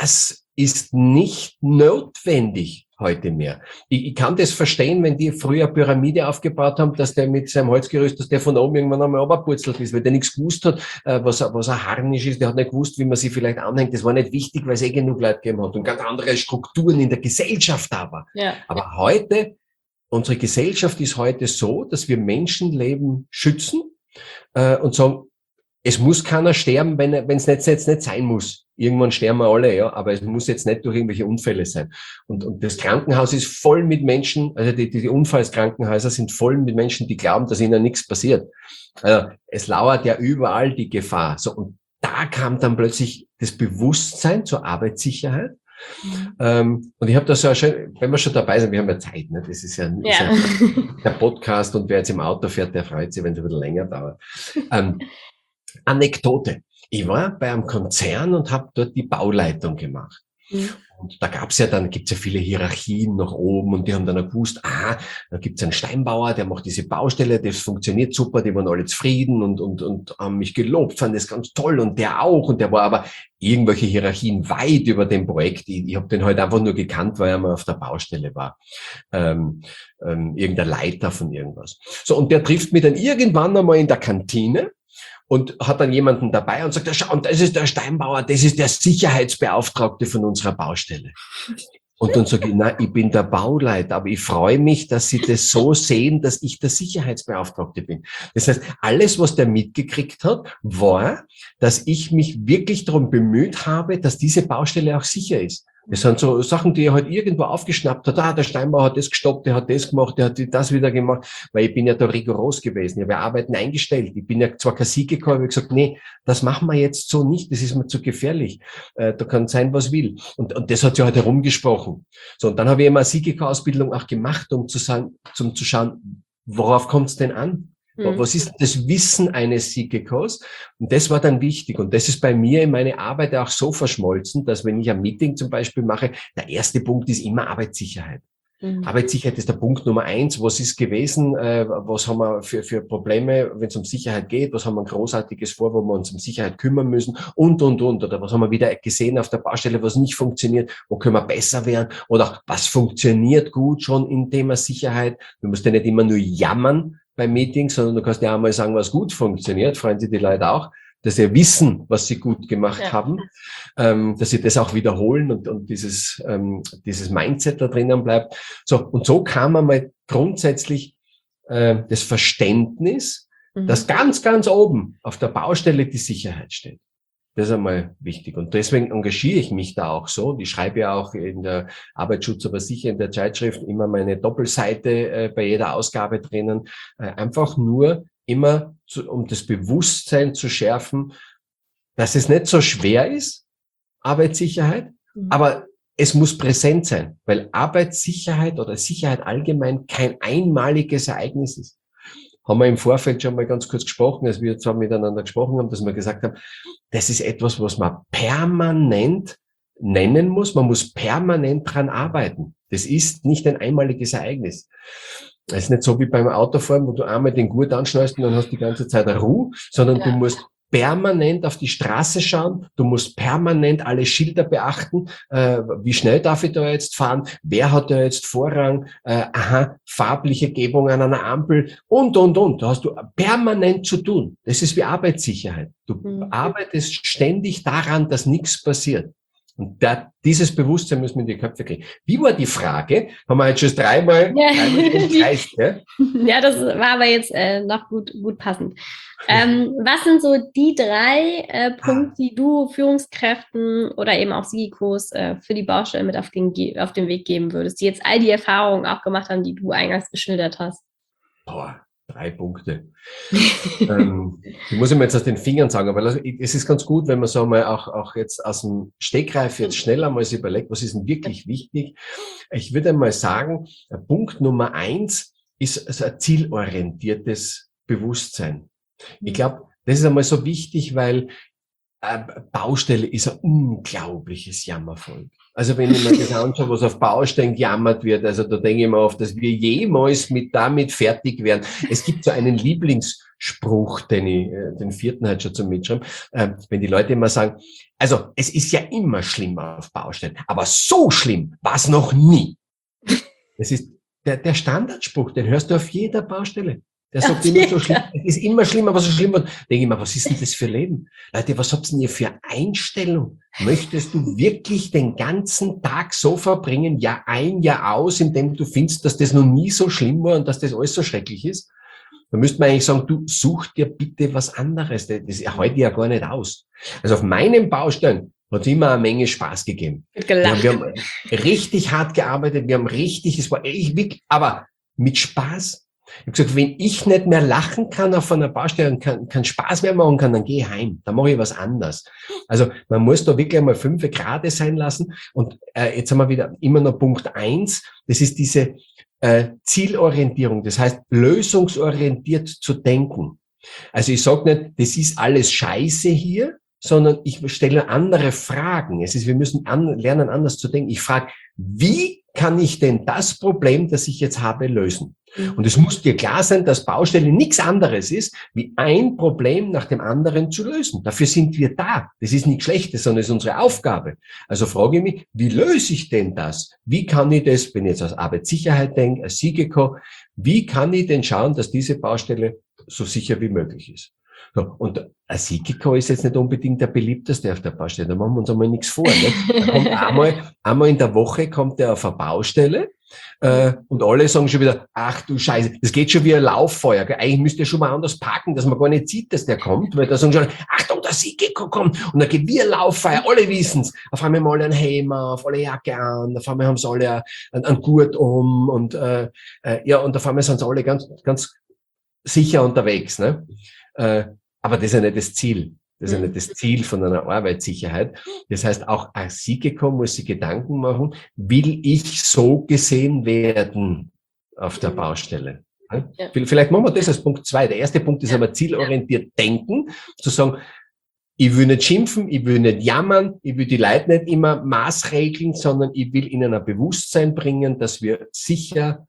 ist nicht notwendig heute mehr. Ich, ich kann das verstehen, wenn die früher eine Pyramide aufgebaut haben, dass der mit seinem Holzgerüst, dass der von oben irgendwann einmal runterpurzelt ist, weil der nichts gewusst hat, äh, was, was ein Harnisch ist, der hat nicht gewusst, wie man sie vielleicht anhängt. Das war nicht wichtig, weil es eh genug Leute gegeben hat und ganz andere Strukturen in der Gesellschaft da war. Ja. Aber heute, unsere Gesellschaft ist heute so, dass wir Menschenleben schützen äh, und sagen, es muss keiner sterben, wenn wenn es nicht, jetzt nicht sein muss. Irgendwann sterben wir alle, ja, aber es muss jetzt nicht durch irgendwelche Unfälle sein. Und, und das Krankenhaus ist voll mit Menschen, also die, die Unfallskrankenhäuser sind voll mit Menschen, die glauben, dass ihnen nichts passiert. Also es lauert ja überall die Gefahr. So, und da kam dann plötzlich das Bewusstsein zur Arbeitssicherheit. Mhm. Ähm, und ich habe da so schön, wenn wir schon dabei sind, wir haben ja Zeit, ne? Das ist ja, ja. Ist ja der Podcast, und wer jetzt im Auto fährt, der freut sich, wenn es ein bisschen länger dauert. Ähm, Anekdote. Ich war bei einem Konzern und habe dort die Bauleitung gemacht. Mhm. Und da gab's ja dann, gibt's ja viele Hierarchien nach oben, und die haben dann auch gewusst, ah, da gibt's einen Steinbauer, der macht diese Baustelle, das funktioniert super, die waren alle zufrieden und, und, und haben mich gelobt, fanden das ganz toll, und der auch, und der war aber irgendwelche Hierarchien weit über dem Projekt. Ich, ich habe den halt einfach nur gekannt, weil er mal auf der Baustelle war. Ähm, ähm, irgendein Leiter von irgendwas. So, und der trifft mich dann irgendwann einmal in der Kantine und hat dann jemanden dabei und sagt, ja, schau, und das ist der Steinbauer, das ist der Sicherheitsbeauftragte von unserer Baustelle. Und dann sage ich, na, ich bin der Bauleiter, aber ich freue mich, dass Sie das so sehen, dass ich der Sicherheitsbeauftragte bin. Das heißt, alles, was der mitgekriegt hat, war, dass ich mich wirklich darum bemüht habe, dass diese Baustelle auch sicher ist. Das sind so Sachen, die er halt irgendwo aufgeschnappt hat. Ah, der Steinbauer hat das gestoppt, der hat das gemacht, der hat das wieder gemacht. Weil ich bin ja da rigoros gewesen. Ich habe ja Arbeiten eingestellt. Ich bin ja zwar kein Sieger, aber ich habe gesagt, nee, das machen wir jetzt so nicht. Das ist mir zu gefährlich. Äh, da kann sein, was will. Und, und das hat sich halt herumgesprochen. So, und dann habe ich immer eine Sieger-Ausbildung auch gemacht, um zu sagen, zum zu schauen, worauf kommt es denn an? Was ist das Wissen eines Siegeckos? Und das war dann wichtig. Und das ist bei mir in meine Arbeit auch so verschmolzen, dass wenn ich ein Meeting zum Beispiel mache, der erste Punkt ist immer Arbeitssicherheit. Mhm. Arbeitssicherheit ist der Punkt Nummer eins. Was ist gewesen? Äh, was haben wir für, für Probleme, wenn es um Sicherheit geht? Was haben wir ein Großartiges vor, wo wir uns um Sicherheit kümmern müssen? Und, und, und. Oder was haben wir wieder gesehen auf der Baustelle, was nicht funktioniert? Wo können wir besser werden? Oder was funktioniert gut schon im Thema Sicherheit? Du musst ja nicht immer nur jammern beim Meeting, sondern du kannst ja auch mal sagen, was gut funktioniert, freuen sich die Leute auch, dass sie wissen, was sie gut gemacht ja. haben, ähm, dass sie das auch wiederholen und, und dieses, ähm, dieses Mindset da drinnen bleibt. So, und so kam einmal grundsätzlich äh, das Verständnis, mhm. dass ganz, ganz oben auf der Baustelle die Sicherheit steht. Das ist einmal wichtig. Und deswegen engagiere ich mich da auch so. Ich schreibe ja auch in der Arbeitsschutz, aber sicher in der Zeitschrift immer meine Doppelseite äh, bei jeder Ausgabe drinnen. Äh, einfach nur immer, zu, um das Bewusstsein zu schärfen, dass es nicht so schwer ist, Arbeitssicherheit, mhm. aber es muss präsent sein, weil Arbeitssicherheit oder Sicherheit allgemein kein einmaliges Ereignis ist. Haben wir im Vorfeld schon mal ganz kurz gesprochen, als wir zwar miteinander gesprochen haben, dass wir gesagt haben, das ist etwas, was man permanent nennen muss. Man muss permanent dran arbeiten. Das ist nicht ein einmaliges Ereignis. Es ist nicht so wie beim Autofahren, wo du einmal den Gurt anschnallst und dann hast du die ganze Zeit eine Ruhe, sondern ja. du musst permanent auf die Straße schauen, du musst permanent alle Schilder beachten, äh, wie schnell darf ich da jetzt fahren, wer hat da jetzt Vorrang, äh, aha, farbliche Gebung an einer Ampel und, und, und. Da hast du permanent zu tun. Das ist wie Arbeitssicherheit. Du mhm. arbeitest ständig daran, dass nichts passiert. Und da, dieses Bewusstsein müssen wir in die Köpfe kriegen. Wie war die Frage? Haben wir jetzt schon dreimal, ja. dreimal gekreist, ja? Ja, das war aber jetzt äh, noch gut, gut passend. Ähm, was sind so die drei äh, Punkte, die du Führungskräften oder eben auch Sigikos äh, für die Baustelle mit auf den, auf den Weg geben würdest, die jetzt all die Erfahrungen auch gemacht haben, die du eingangs geschildert hast? Boah, drei Punkte. ähm, die muss ich mir jetzt aus den Fingern sagen, aber es ist ganz gut, wenn man so mal auch, auch jetzt aus dem Stegreif jetzt schneller mal sich überlegt, was ist denn wirklich wichtig. Ich würde mal sagen, Punkt Nummer eins ist also ein zielorientiertes Bewusstsein. Ich glaube, das ist einmal so wichtig, weil äh, Baustelle ist ein unglaubliches Jammervolk. Also wenn ich mir das anschaue, was auf Baustellen gejammert wird, also da denke ich mir oft, dass wir jemals mit damit fertig werden. Es gibt so einen Lieblingsspruch, den ich, den vierten halt schon zum Mitschreiben, äh, wenn die Leute immer sagen, also es ist ja immer schlimmer auf Baustellen, aber so schlimm war es noch nie. Das ist der, der Standardspruch, den hörst du auf jeder Baustelle. Der sagt immer so schlimm, es ist immer schlimmer, was so schlimm wird. Denke ich mir, was ist denn das für Leben? Leute, was habt denn ihr für Einstellung? Möchtest du wirklich den ganzen Tag so verbringen, Jahr ein, Jahr aus, indem du findest, dass das noch nie so schlimm war und dass das alles so schrecklich ist? Da müsste man eigentlich sagen, du such dir bitte was anderes. Das halte ich ja gar nicht aus. Also auf meinen Baustellen hat es immer eine Menge Spaß gegeben. Wir haben, wir haben richtig hart gearbeitet, wir haben richtig, es war echt wirklich, aber mit Spaß. Ich habe gesagt, wenn ich nicht mehr lachen kann auf einer Baustelle und keinen kein Spaß mehr machen kann, dann gehe ich heim. Dann mache ich was anderes. Also man muss da wirklich einmal fünf Grad sein lassen. Und äh, jetzt haben wir wieder immer noch Punkt eins. Das ist diese äh, Zielorientierung. Das heißt, lösungsorientiert zu denken. Also ich sage nicht, das ist alles Scheiße hier, sondern ich stelle andere Fragen. Es ist, wir müssen an, lernen, anders zu denken. Ich frage, wie kann ich denn das Problem, das ich jetzt habe, lösen? Und es muss dir klar sein, dass Baustelle nichts anderes ist, wie ein Problem nach dem anderen zu lösen. Dafür sind wir da. Das ist nichts Schlechtes, sondern es ist unsere Aufgabe. Also frage ich mich, wie löse ich denn das? Wie kann ich das, wenn ich jetzt aus Arbeitssicherheit denke, als SIGECO, wie kann ich denn schauen, dass diese Baustelle so sicher wie möglich ist? So, und ein SIGECO ist jetzt nicht unbedingt der beliebteste auf der Baustelle. Da machen wir uns einmal nichts vor. Ne? Da kommt einmal, einmal in der Woche kommt der auf eine Baustelle äh, und alle sagen schon wieder, ach du Scheiße, das geht schon wie ein Lauffeuer. Gell? Eigentlich müsst ihr schon mal anders parken, dass man gar nicht sieht, dass der kommt, weil da sagen schon, Achtung, der SIGECO kommt und dann geht wie ein Lauffeuer, alle wissen's. Auf einmal haben alle einen Helm auf, alle Jacke an, auf einmal haben sie alle einen, einen Gurt um und äh, äh, ja, und auf einmal sind sie alle ganz, ganz sicher unterwegs. Ne? Äh, aber das ist ja nicht das Ziel. Das ist ja nicht das Ziel von einer Arbeitssicherheit. Das heißt, auch ein SIGECO muss sich Gedanken machen, will ich so gesehen werden auf der Baustelle? Ja. Vielleicht machen wir das als Punkt zwei. Der erste Punkt ist aber zielorientiert denken, zu sagen, ich will nicht schimpfen, ich will nicht jammern, ich will die Leute nicht immer maßregeln, sondern ich will ihnen ein Bewusstsein bringen, dass wir sicher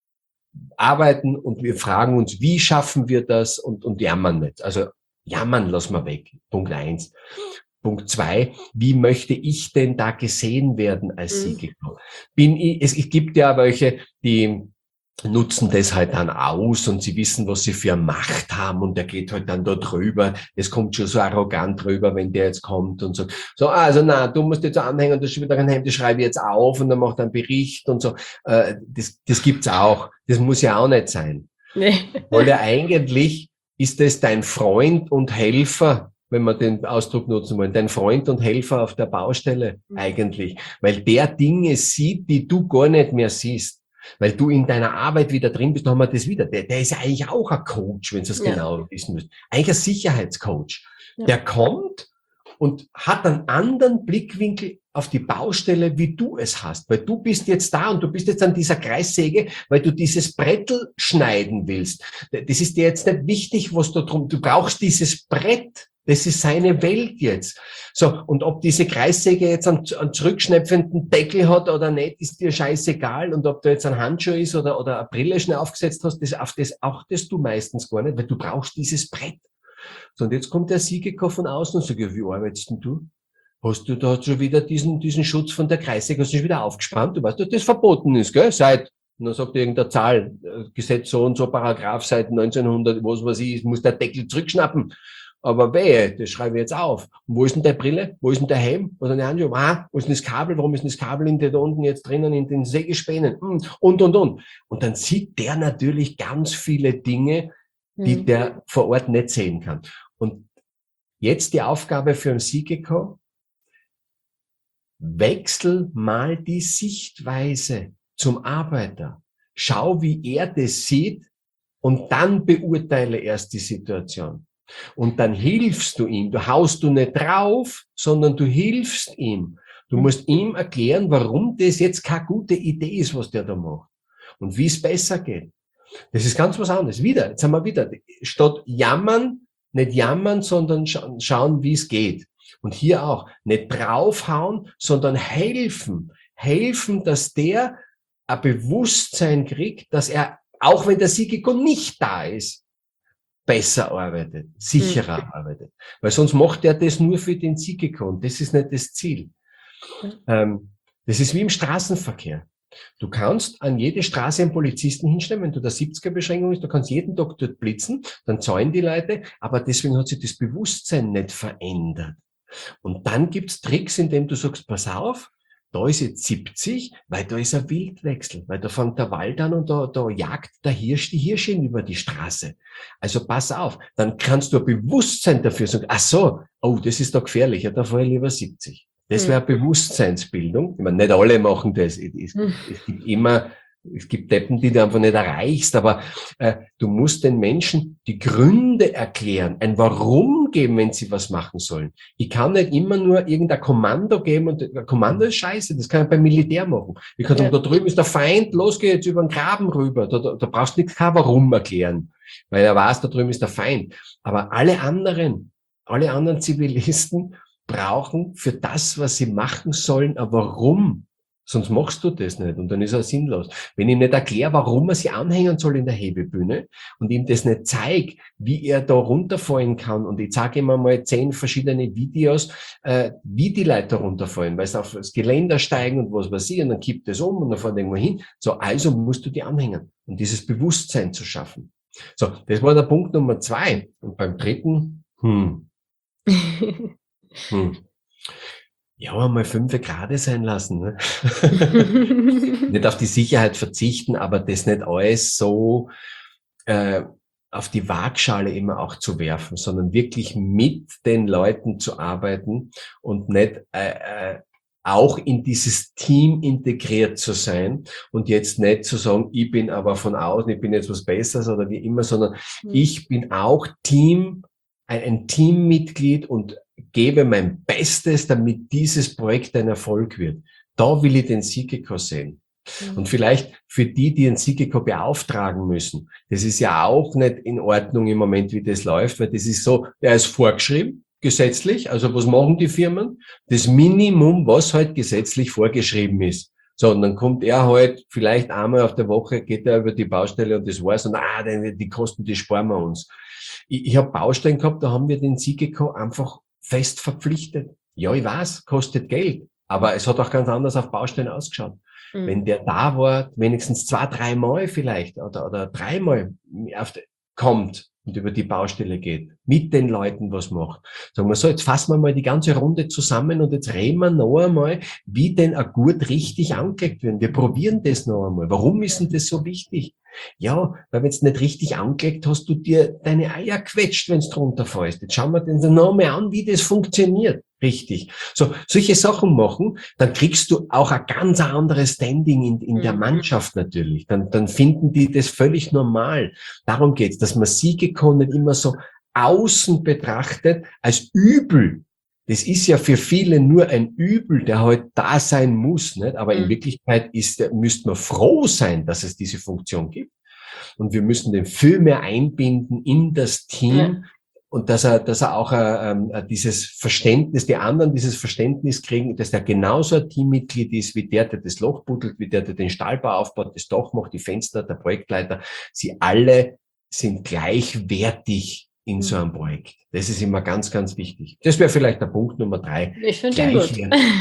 arbeiten und wir fragen uns, wie schaffen wir das und, und jammern nicht. Also jammern lassen wir weg. Punkt eins. Punkt zwei, wie möchte ich denn da gesehen werden als SIGECO? Bin ich, es, es gibt ja welche, die nutzen das halt dann aus und sie wissen, was sie für Macht haben und der geht halt dann da drüber. Es kommt schon so arrogant drüber, wenn der jetzt kommt und so. So, also na, du musst jetzt anhängen, das ist wieder ein Hemd, das schreibe ich jetzt auf und dann macht er einen Bericht und so. Äh, das, das gibt's auch. Das muss ja auch nicht sein. Nee. Weil ja eigentlich ist es dein Freund und Helfer, wenn wir den Ausdruck nutzen wollen, dein Freund und Helfer auf der Baustelle mhm. eigentlich. Weil der Dinge sieht, die du gar nicht mehr siehst. Weil du in deiner Arbeit wieder drin bist, dann haben wir das wieder. Der, der ist ja eigentlich auch ein Coach, wenn du es ja. genau wissen müsst. Eigentlich ein Sicherheitscoach. Ja. Der kommt und hat einen anderen Blickwinkel auf die Baustelle, wie du es hast. Weil du bist jetzt da und du bist jetzt an dieser Kreissäge, weil du dieses Brettel schneiden willst. Das ist dir jetzt nicht wichtig, was da drum, du brauchst dieses Brett. Das ist seine Welt jetzt. So, und ob diese Kreissäge jetzt einen, einen zurückschnepfenden Deckel hat oder nicht, ist dir scheißegal. Und ob da jetzt ein Handschuh ist oder, oder eine Brille schnell aufgesetzt hast, das, auf das achtest du meistens gar nicht, weil du brauchst dieses Brett. So, und jetzt kommt der SIGECO von außen und sagt, ja, wie arbeitest denn du? Hast du da schon wieder diesen, diesen Schutz von der Kreissäge, hast du schon wieder aufgespannt? Du weißt, dass das verboten ist, gell? Seit, und dann sagt irgendeine Zahl, Gesetz so und so, Paragraph seit neunzehnhundert, was weiß ich, muss der Deckel zurückschnappen. Aber wehe, das schreibe ich jetzt auf. Und wo ist denn der Brille? Wo ist denn der Helm? Oder eine Handschuhe? Ah, wo ist denn das Kabel? Warum ist denn das Kabel in der, da unten jetzt drinnen in den Sägespänen? Und, und, und. Und dann sieht der natürlich ganz viele Dinge, die mhm. der vor Ort nicht sehen kann. Und jetzt die Aufgabe für ein SIGECO: Wechsel mal die Sichtweise zum Arbeiter. Schau, wie er das sieht und dann beurteile erst die Situation. Und dann hilfst du ihm. Du haust du nicht drauf, sondern du hilfst ihm. Du musst ihm erklären, warum das jetzt keine gute Idee ist, was der da macht. Und wie es besser geht. Das ist ganz was anderes. Wieder, jetzt haben wir wieder, statt jammern, nicht jammern, sondern scha- schauen, wie es geht. Und hier auch nicht draufhauen, sondern helfen. Helfen, dass der ein Bewusstsein kriegt, dass er, auch wenn der Siegeco nicht da ist, besser arbeitet, sicherer mhm. arbeitet. Weil sonst macht er das nur für den Siegeco und das ist nicht das Ziel. Mhm. Ähm, das ist wie im Straßenverkehr. Du kannst an jede Straße einen Polizisten hinstellen, wenn du der siebziger-Beschränkung ist, du kannst jeden Tag dort blitzen, dann zahlen die Leute, aber deswegen hat sich das Bewusstsein nicht verändert. Und dann gibt's Tricks, indem du sagst, pass auf, da ist jetzt siebzig, weil da ist ein Wildwechsel, weil da fängt der Wald an und da, da jagt der Hirsch die Hirschin über die Straße. Also pass auf, dann kannst du ein Bewusstsein dafür sagen, ach so, oh, das ist da gefährlich, ja, da fahre ich lieber siebzig. Das wäre Bewusstseinsbildung. Ich meine, nicht alle machen das. Es, hm. es gibt immer, es gibt Deppen, die du einfach nicht erreichst, aber äh, du musst den Menschen die Gründe erklären, ein Warum geben, wenn sie was machen sollen. Ich kann nicht immer nur irgendein Kommando geben und ein Kommando ist scheiße, das kann ich beim Militär machen. Ich kann sagen, ja. Da drüben ist der Feind, los geh jetzt über den Graben rüber. Da, da, da brauchst du nichts kein Warum erklären, weil er weiß, da drüben ist der Feind. Aber alle anderen, alle anderen Zivilisten brauchen für das, was sie machen sollen, ein Warum. Sonst machst du das nicht und dann ist er sinnlos. Wenn ich nicht erkläre, warum er sich anhängen soll in der Hebebühne und ihm das nicht zeige, wie er da runterfallen kann und ich zeige ihm mal zehn verschiedene Videos, äh, wie die Leute da runterfallen, weil sie auf das Geländer steigen und was weiß ich und dann kippt es um und dann fahren irgendwo hin. So, also musst du die anhängen und dieses Bewusstsein zu schaffen. So, das war der Punkt Nummer zwei. Und beim dritten, hm, hm. Ja, mal fünf Grad sein lassen. Ne? Nicht auf die Sicherheit verzichten, aber das nicht alles so äh, auf die Waagschale immer auch zu werfen, sondern wirklich mit den Leuten zu arbeiten und nicht äh, äh, auch in dieses Team integriert zu sein und jetzt nicht zu sagen, ich bin aber von außen, ich bin jetzt was Besseres oder wie immer, sondern mhm. ich bin auch Team, ein, ein Teammitglied und gebe mein Bestes, damit dieses Projekt ein Erfolg wird. Da will ich den Siegeco sehen. Mhm. Und vielleicht für die, die den Siegeco beauftragen müssen, das ist ja auch nicht in Ordnung im Moment, wie das läuft, weil das ist so, der ist vorgeschrieben, gesetzlich, also was machen die Firmen? Das Minimum, was halt gesetzlich vorgeschrieben ist. So, und dann kommt er halt vielleicht einmal auf der Woche, geht er über die Baustelle und das war's und ah, die, die Kosten, die sparen wir uns. Ich, ich habe Baustellen gehabt, da haben wir den Siegeco einfach fest verpflichtet. Ja, ich weiß, kostet Geld, aber es hat auch ganz anders auf Baustellen ausgeschaut. Mhm. Wenn der da war, wenigstens zwei, dreimal vielleicht oder, oder dreimal auf de, kommt und über die Baustelle geht, mit den Leuten was macht. Sagen wir so, jetzt fassen wir mal die ganze Runde zusammen und jetzt reden wir noch einmal, wie denn ein Gut richtig angelegt wird. Wir probieren das noch einmal. Warum ist denn das so wichtig? Ja, weil wenn du nicht richtig angelegt hast, du dir deine Eier quetscht, wenn du drunter fällst. Jetzt schauen wir uns noch mal an, wie das funktioniert. Richtig. So, solche Sachen machen, dann kriegst du auch ein ganz anderes Standing in, in der Mannschaft natürlich. Dann, dann finden die das völlig normal. Darum geht's, dass man Siegeco nicht immer so außen betrachtet als Übel. Das ist ja für viele nur ein Übel, der halt da sein muss, nicht? Aber mhm. in Wirklichkeit ist, müsste man froh sein, dass es diese Funktion gibt. Und wir müssen den viel mehr einbinden in das Team ja. und dass er, dass er auch äh, äh, dieses Verständnis, die anderen dieses Verständnis kriegen, dass der genauso ein Teammitglied ist, wie der, der das Loch buddelt, wie der, der den Stahlbau aufbaut, das Dach macht, die Fenster, der Projektleiter. Sie alle sind gleichwertig in so einem Projekt. Das ist immer ganz, ganz wichtig. Das wäre vielleicht der Punkt Nummer drei. Ich finde den gut.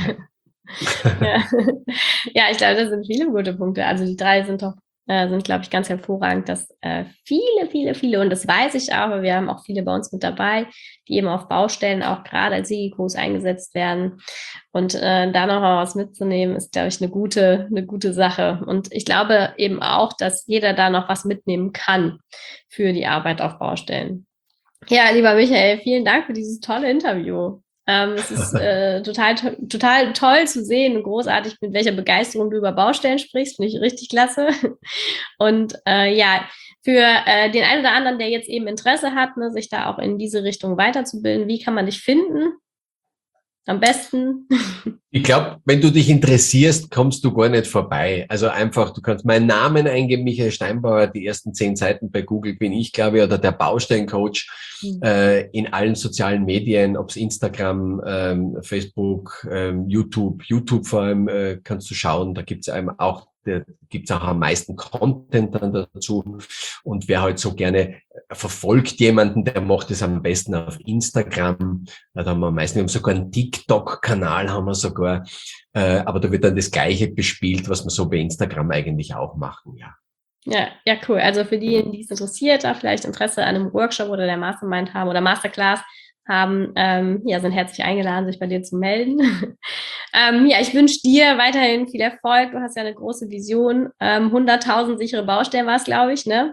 ja. ja, ich glaube, das sind viele gute Punkte. Also die drei sind doch, äh, sind, glaube ich, ganz hervorragend, dass äh, viele, viele, viele, und das weiß ich auch, wir haben auch viele bei uns mit dabei, die eben auf Baustellen auch gerade als Siegecos eingesetzt werden. Und äh, da noch mal was mitzunehmen, ist, glaube ich, eine gute, eine gute Sache. Und ich glaube eben auch, dass jeder da noch was mitnehmen kann für die Arbeit auf Baustellen. Ja, lieber Michael, vielen Dank für dieses tolle Interview. Ähm, es ist äh, total, to- total toll zu sehen und großartig, mit welcher Begeisterung du über Baustellen sprichst. Finde ich richtig klasse. Und äh, ja, für äh, den einen oder anderen, der jetzt eben Interesse hat, ne, sich da auch in diese Richtung weiterzubilden, wie kann man dich finden? Am besten. Ich glaube, wenn du dich interessierst, kommst du gar nicht vorbei. Also einfach, du kannst meinen Namen eingeben, Michael Steinbauer, die ersten zehn Seiten bei Google bin ich, glaube ich, oder der Baustellencoach mhm. äh, in allen sozialen Medien, ob es Instagram, ähm, Facebook, ähm, YouTube, YouTube vor allem äh, kannst du schauen, da gibt's einem auch Da gibt's auch am meisten Content dann dazu. Und wer halt so gerne verfolgt jemanden, der macht es am besten auf Instagram. Da haben wir am meisten, wir haben sogar einen TikTok-Kanal, haben wir sogar. Äh, aber da wird dann das Gleiche bespielt, was wir so bei Instagram eigentlich auch machen, ja. Ja, ja, cool. Also für diejenigen, die es interessiert, da vielleicht Interesse an einem Workshop oder der Mastermind haben oder Masterclass haben, ähm, ja, sind herzlich eingeladen, sich bei dir zu melden. ähm, ja, ich wünsche dir weiterhin viel Erfolg. Du hast ja eine große Vision. Ähm, hunderttausend sichere Baustellen war es, glaube ich, ne?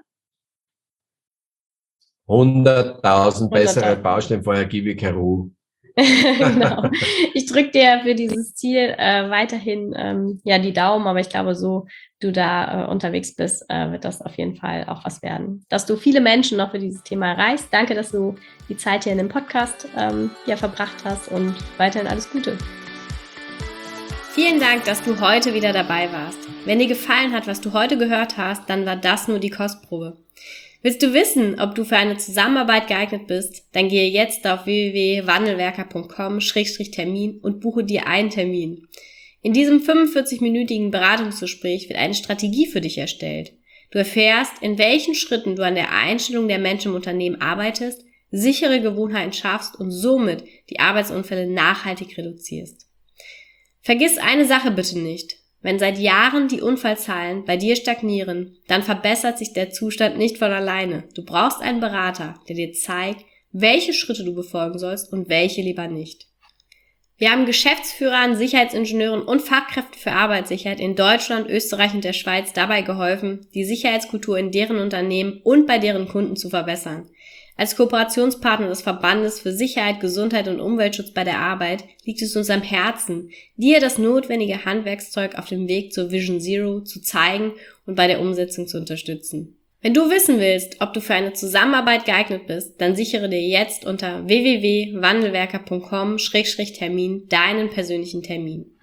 hunderttausend bessere Baustellen vorher gebe ich keine Ruhe. Genau. Ich drücke dir für dieses Ziel äh, weiterhin ähm, ja die Daumen, aber ich glaube, so du da äh, unterwegs bist, äh, wird das auf jeden Fall auch was werden. Dass du viele Menschen noch für dieses Thema erreichst. Danke, dass du die Zeit hier in dem Podcast ähm, ja, verbracht hast und weiterhin alles Gute. Vielen Dank, dass du heute wieder dabei warst. Wenn dir gefallen hat, was du heute gehört hast, dann war das nur die Kostprobe. Willst du wissen, ob du für eine Zusammenarbeit geeignet bist? Dann gehe jetzt auf w w w punkt wandelwerker punkt com Schrägstrich Termin und buche dir einen Termin. In diesem fünfundvierzig-minütigen Beratungsgespräch wird eine Strategie für dich erstellt. Du erfährst, in welchen Schritten du an der Einstellung der Menschen im Unternehmen arbeitest, sichere Gewohnheiten schaffst und somit die Arbeitsunfälle nachhaltig reduzierst. Vergiss eine Sache bitte nicht. Wenn seit Jahren die Unfallzahlen bei dir stagnieren, dann verbessert sich der Zustand nicht von alleine. Du brauchst einen Berater, der dir zeigt, welche Schritte du befolgen sollst und welche lieber nicht. Wir haben Geschäftsführern, Sicherheitsingenieuren und Fachkräften für Arbeitssicherheit in Deutschland, Österreich und der Schweiz dabei geholfen, die Sicherheitskultur in deren Unternehmen und bei deren Kunden zu verbessern. Als Kooperationspartner des Verbandes für Sicherheit, Gesundheit und Umweltschutz bei der Arbeit liegt es uns am Herzen, dir das notwendige Handwerkszeug auf dem Weg zur Vision Zero zu zeigen und bei der Umsetzung zu unterstützen. Wenn du wissen willst, ob du für eine Zusammenarbeit geeignet bist, dann sichere dir jetzt unter w w w punkt wandelwerker punkt com Schrägstrich Termin deinen persönlichen Termin.